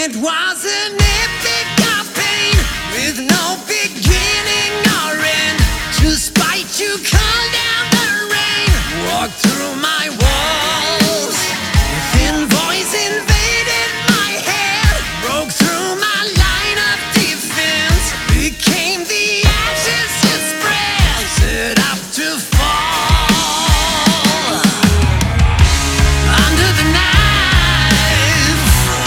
It was an epic of pain with no beginning or end. To spite you, call down the rain, walk through my walls. A thin voice invaded my head, broke through my line of defense, became the ashes you spread, set up to fall under the knife,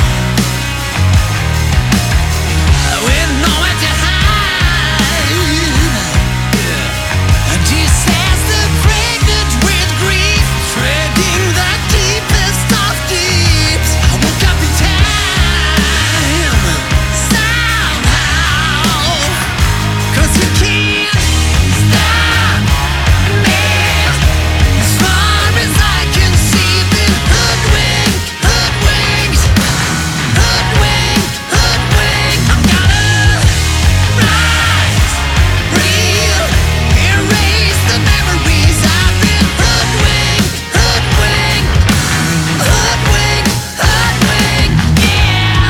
with nowhere to hide. A disaster pregnant with grief, treading the deepest of deeps. I woke up in time somehow, 'cause you can't stop me. As far as I can see, been hoodwinked, hoodwinked, hoodwinked, hoodwinked. I'm gonna rise, real, erase the memories. I've been hoodwinked, hoodwinked, hoodwinked, hoodwinked, yeah.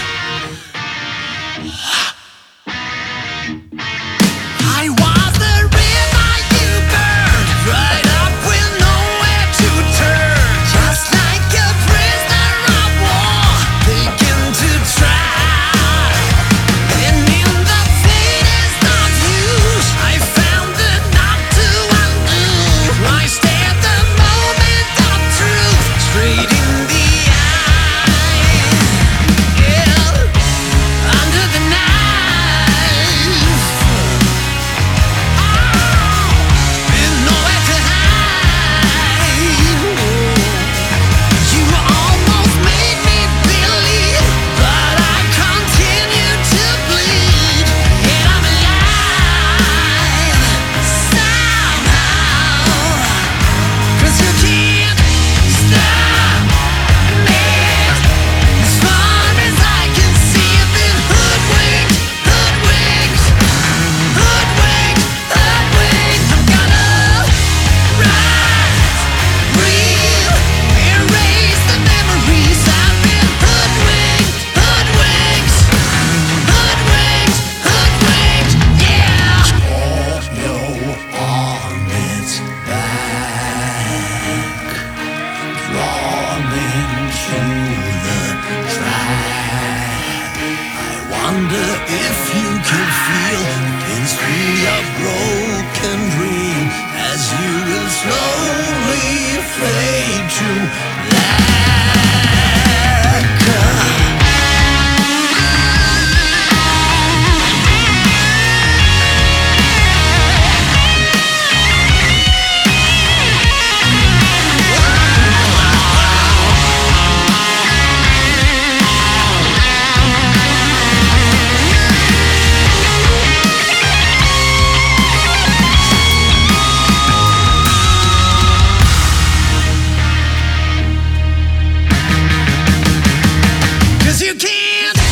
I was the river you burned, dried up with nowhere to turn, just like a prisoner of war, taken to trial. And in the faintest of views, I found the knot to undo. I stared the moment of truth straight in the eye, yeah, under the knife. With nowhere to hide. You almost made me believe, but I continue to bleed. Yet I'm alive somehow, 'cause you can't stop me. As far as I can see, I've been hoodwinked, hoodwinked, hoodwinked, hoodwinked. I'm gonna rise, real, erase the memories. I've been hoodwinked, hoodwinked, hoodwinked, hoodwinked, yeah. Scorpio on its back, drawn into the track. I wonder if you can feel the history of broken dream as you will slowly fade to black. Cause you can't